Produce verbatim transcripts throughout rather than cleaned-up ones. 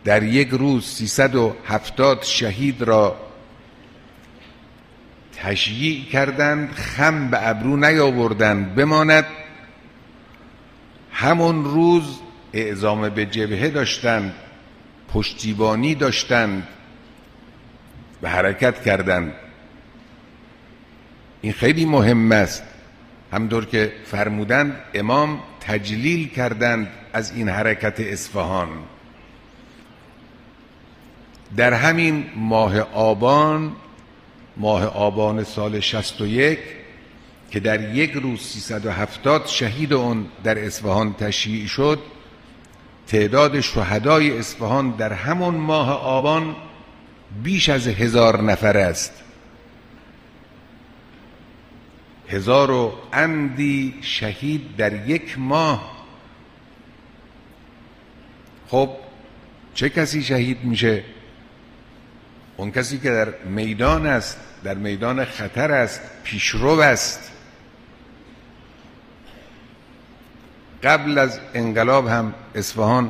در یک روز سیصد و هفتاد شهید را تشییع کردند، خم به ابرو نیاوردند بماند. همون روز اعزام به جبهه داشتند، پشتیبانی داشتند و حرکت کردند. این خیلی مهم است. همطور که فرمودند امام تجلیل کردند از این حرکت اصفهان. در همین ماه آبان، ماه آبان سال شصت و یک که در یک روز سیصد و هفتاد شهید اون در اصفهان تشییع شد، تعداد شهدای اصفهان در همون ماه آبان بیش از هزار نفر است. هزار و اندی شهید در یک ماه. خب چه کسی شهید میشه؟ اون کسی که در میدان است، در میدان خطر است، پیشرو است. قبل از انقلاب هم اصفهان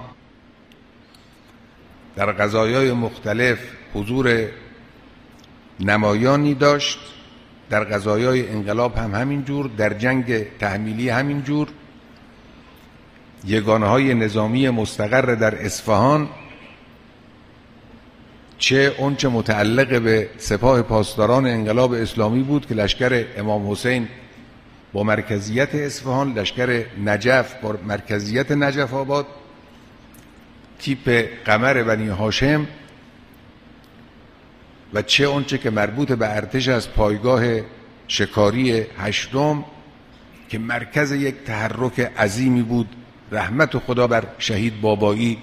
در قضایای مختلف حضور نمایانی داشت، در قضایای انقلاب هم همینجور، در جنگ تحمیلی همینجور. یگانه‌های نظامی مستقر در اصفهان، چه اون چه متعلق به سپاه پاسداران انقلاب اسلامی بود که لشکر امام حسین با مرکزیت اصفهان، لشکر نجف با مرکزیت نجف آباد، تیپ قمر بنی هاشم، و چه اون چه که مربوط به ارتش از پایگاه شکاری هشتم که مرکز یک تحرک عظیمی بود. رحمت خدا بر شهید بابایی.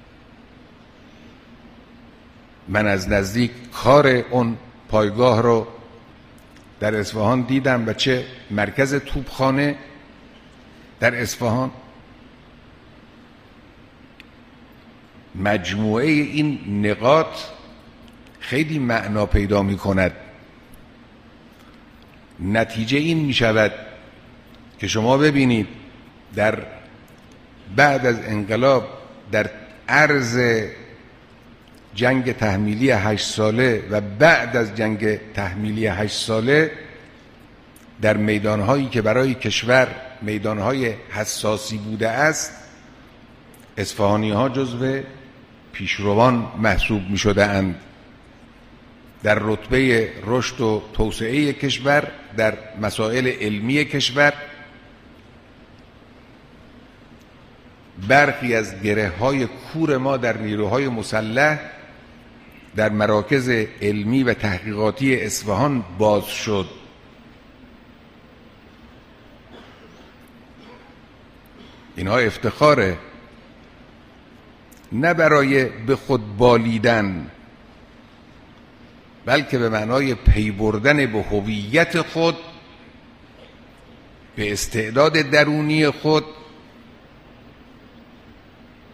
من از نزدیک کار اون پایگاه رو در اصفهان دیدم و چه مرکز توپخانه در اصفهان. مجموعه این نقاط خیلی معنا پیدا می کند. نتیجه این می شود که شما ببینید در بعد از انقلاب، در عرض جنگ تحمیلی هشت ساله و بعد از جنگ تحمیلی هشت ساله، در میدانهایی که برای کشور میدانهای حساسی بوده است، اصفهانی ها جزو پیشروان محسوب می شده اند در رتبه رشد و توسعه کشور، در مسائل علمی کشور. برخی از گره های کور ما در نیروهای مسلح در مراکز علمی و تحقیقاتی اصفهان باز شد. اینها افتخاره، نه برای به خود بالیدن، بلکه به معنای پی بردن به هویت خود، به استعداد درونی خود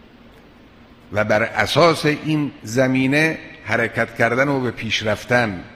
و بر اساس این زمینه حرکت کردن و به پیش رفتن.